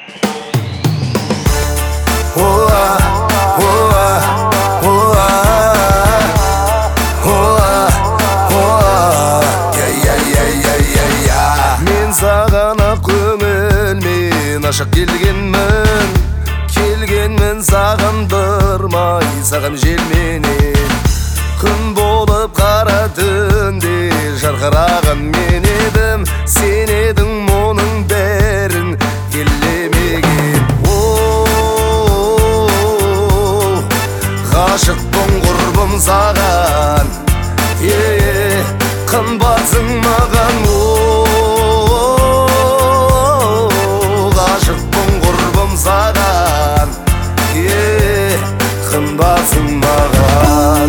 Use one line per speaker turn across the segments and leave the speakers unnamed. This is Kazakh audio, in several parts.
Мен саған ақ көңілмен ашық келгенмін сағындырмай саған желменен. Күн болып қара түнде жарқыраған мен едім, сен едің мұның бәрін елемеген. Ғашықпын құрбым саған, қымбатсың маған. Ғашықпын құрбым саған, қымбатсың маған.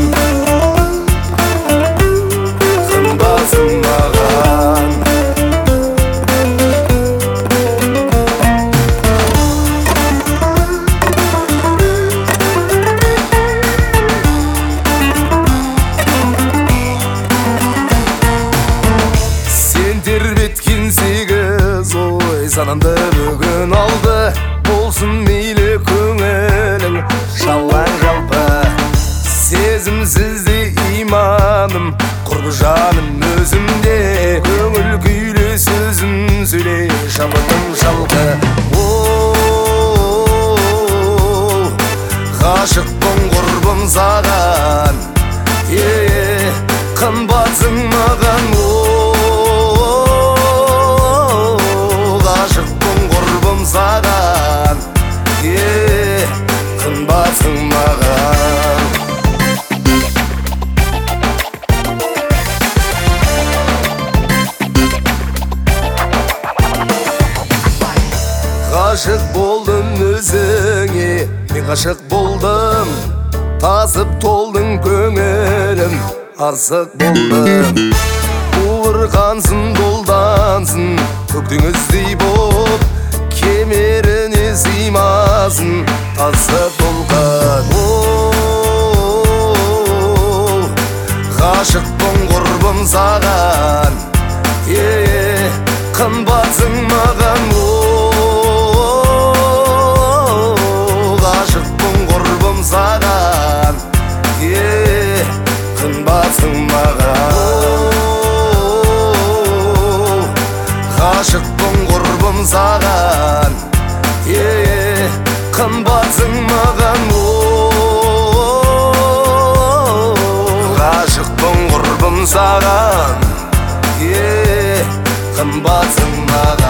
Қымбатсың маған. Сен тербеткен сегіз ой санамды бүгін алды. Болсын мейлі көңілің жалаң жалпы, сезімсізде иманым, құрбы жаным өзімде. Көңіл күйлі сөзім сөйле, шабытым шалқы. Ғашықпын құрбым саған, қымбатсың маған. Ғашықпын құрбым саған, қымбатсың маған. Ғашық болдым өзіңе, мен ғашық болдым. Тасып толдың көңілім, асық болдым. Қуырқансын долдансын, көктеңіздей боп, кемеріне сыймасын тасып толқын. Ғашықпын құрбым саған, қымбатсың маған. Ғашықпын құрбым саған, қымбатсың маған. Ғашықпын құрбым саған, қымбатсың маған. Ғашықпын құрбым саған, қымбатсың маған.